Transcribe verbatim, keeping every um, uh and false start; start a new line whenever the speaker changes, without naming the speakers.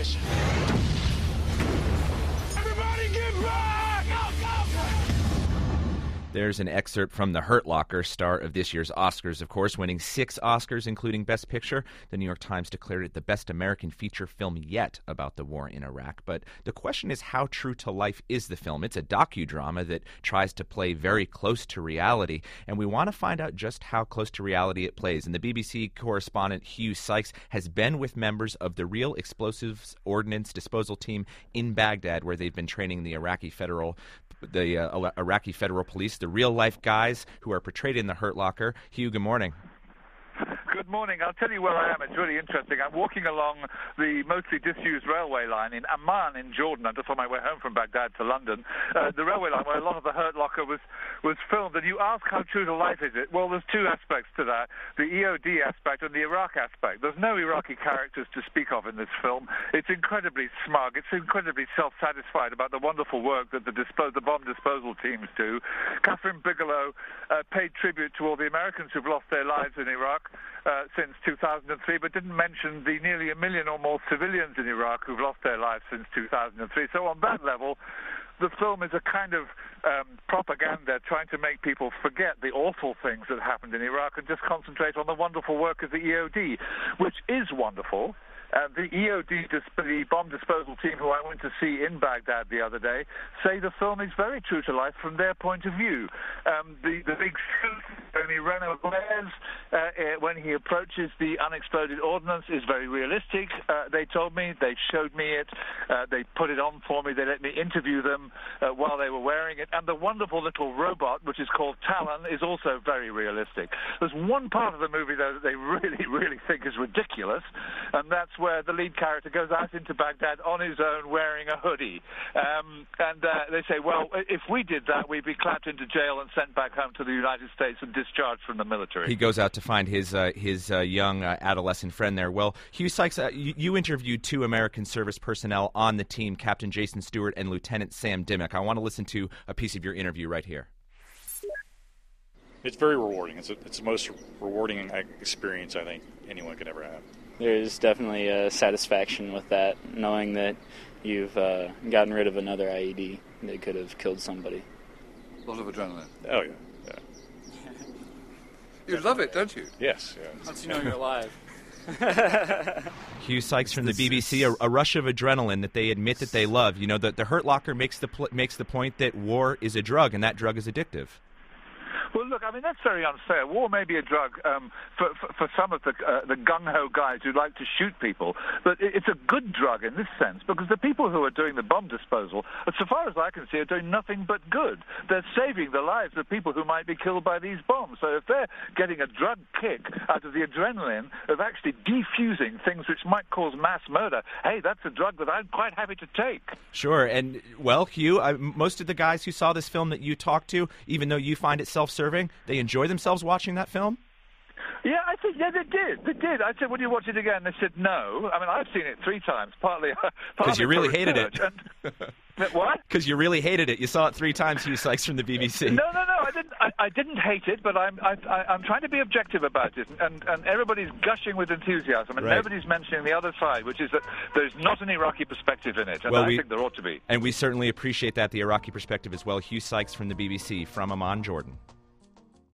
position. Everybody get back! Go, go, go!
There's an excerpt from The Hurt Locker, star of this year's Oscars, of course, winning six Oscars, including Best Picture. The New York Times declared it the best American feature film yet about the war in Iraq. But the question is, how true to life is the film? It's a docudrama that tries to play very close to reality, and we want to find out just how close to reality it plays. And the B B C correspondent Hugh Sykes has been with members of the Real Explosives Ordnance Disposal Team in Baghdad, where they've been training the Iraqi Federal the uh, Iraqi Federal Police, the real-life guys who are portrayed in The Hurt Locker. Hugh, good morning.
Good morning. I'll tell you where I am. It's really interesting. I'm walking along the mostly disused railway line in Amman in Jordan. I'm just on my way home from Baghdad to London. Uh, the railway line where a lot of The Hurt Locker was, was filmed. And you ask how true to life is it? Well, there's two aspects to that. The E O D aspect and the Iraq aspect. There's no Iraqi characters to speak of in this film. It's incredibly smug. It's incredibly self-satisfied about the wonderful work that the, dispo- the bomb disposal teams do. Catherine Bigelow uh, paid tribute to all the Americans who've lost their lives in Iraq Uh, since two thousand three, but didn't mention the nearly a million or more civilians in Iraq who've lost their lives since two thousand three. So on that level, the film is a kind of um, propaganda trying to make people forget the awful things that happened in Iraq and just concentrate on the wonderful work of the E O D, which is wonderful. Uh, the E O D, the bomb disposal team who I went to see in Baghdad the other day, say the film is very true to life from their point of view. Um, the, the big suit Tony Renault wears uh, when he approaches the unexploded ordnance is very realistic. Uh, they told me, they showed me it, uh, they put it on for me, they let me interview them uh, while they were wearing it. And the wonderful little robot, which is called Talon, is also very realistic. There's one part of the movie, though, that they really, really think is ridiculous, and that's where the lead character goes out into Baghdad on his own wearing a hoodie. Um, and uh, they say, well, if we did that, we'd be clapped into jail and sent back home to the United States and discharged from the military.
He goes out to find his uh, his uh, young uh, adolescent friend there. Well, Hugh Sykes, uh, you, you interviewed two American service personnel on the team, Captain Jason Stewart and Lieutenant Sam Dimmock. I want to listen to a piece of your interview right here.
It's very rewarding. It's, a, it's the most rewarding experience I think anyone could ever have.
There's definitely a satisfaction with that, knowing that you've uh, gotten rid of another I E D that could have killed somebody.
A lot of adrenaline.
Oh, yeah. yeah.
You love it, don't you?
Yes. Yeah.
Once you know you're alive.
Hugh Sykes from the B B C, a, a rush of adrenaline that they admit that they love. You know, the, the Hurt Locker makes the, pl- makes the point that war is a drug, and that drug is addictive.
Well, look, I mean, that's very unfair. War may be a drug um, for, for, for some of the, uh, the gung-ho guys who like to shoot people, but it's a good drug in this sense because the people who are doing the bomb disposal, so far as I can see, are doing nothing but good. They're saving the lives of people who might be killed by these bombs. So if they're getting a drug kick out of the adrenaline of actually defusing things which might cause mass murder, hey, that's a drug that I'm quite happy to take.
Sure, and, well, Hugh, I, most of the guys who saw this film that you talked to, even though you find it self-serving, they enjoy themselves watching that film?
Yeah, I think, yeah, they did. They did. I said, would you watch it again? They said no. I mean, I've seen it three times, partly
because you really hated it.
And, what?
Because you really hated it. You saw it three times, Hugh Sykes from the B B C.
No, no, no. I didn't. I, I didn't hate it, but I'm. I, I, I'm trying to be objective about it, and, and everybody's gushing with enthusiasm, and
right.
nobody's mentioning the other side, which is that there's not an Iraqi perspective in it, and
well,
I
we,
think there ought to be.
And we certainly appreciate that, the Iraqi perspective as well. Hugh Sykes from the B B C from Amman, Jordan.